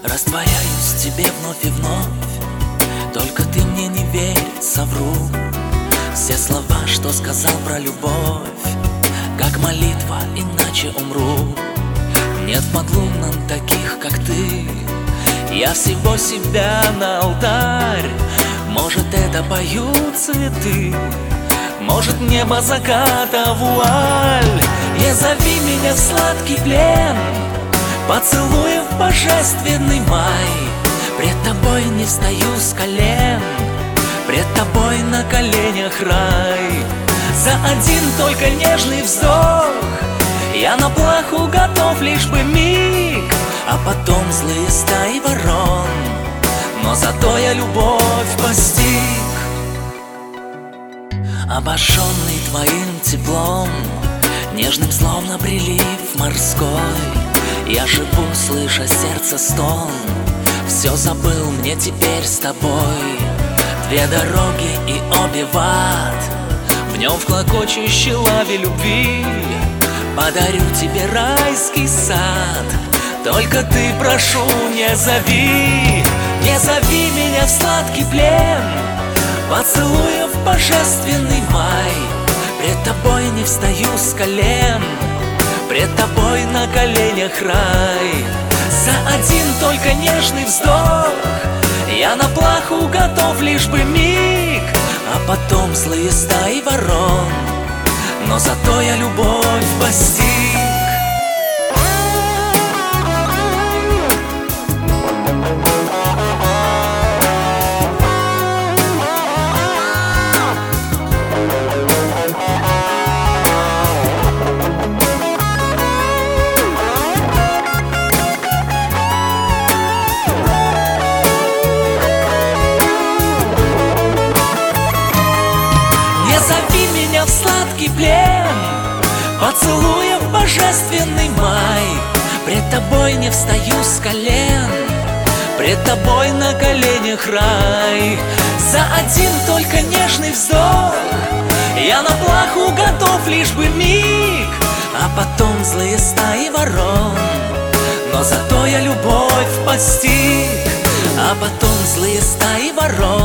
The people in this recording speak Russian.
Растворяюсь в тебе вновь и вновь, только ты мне не верь, совру. Все слова, что сказал про любовь, как молитва, иначе умру. Нет в подлунном таких, как ты, я всего себя на алтарь. Может, это поют цветы, может, небо заката вуаль. Не зови меня в сладкий плен, поцелуев божественный май. Пред тобой не встаю с колен, пред тобой на коленях рай. За один только нежный вздох я на плаху готов лишь бы миг, а потом злые стаи ворон, но зато я любовь постиг. Обожженный твоим теплом, нежным словно прилив морской, я живу, слыша сердце стон. Все забыл, мне теперь с тобой две дороги и обе в ад. В нем в клокочущей лаве любви подарю тебе райский сад. Только ты, прошу, не зови, не зови меня в сладкий плен, поцелуев божественный май. Пред тобой не встаю с колен, пред тобой на коленях рай. За один только нежный вздох я на плаху готов лишь бы миг, а потом злые стаи ворон, но зато я любовь постиг. Зови меня в сладкий плен, поцелуев божественный май. Пред тобой не встаю с колен, пред тобой на коленях рай. За один только нежный вздох я на плаху готов лишь бы миг, а потом злые стаи ворон, но зато я любовь постиг. А потом злые стаи ворон,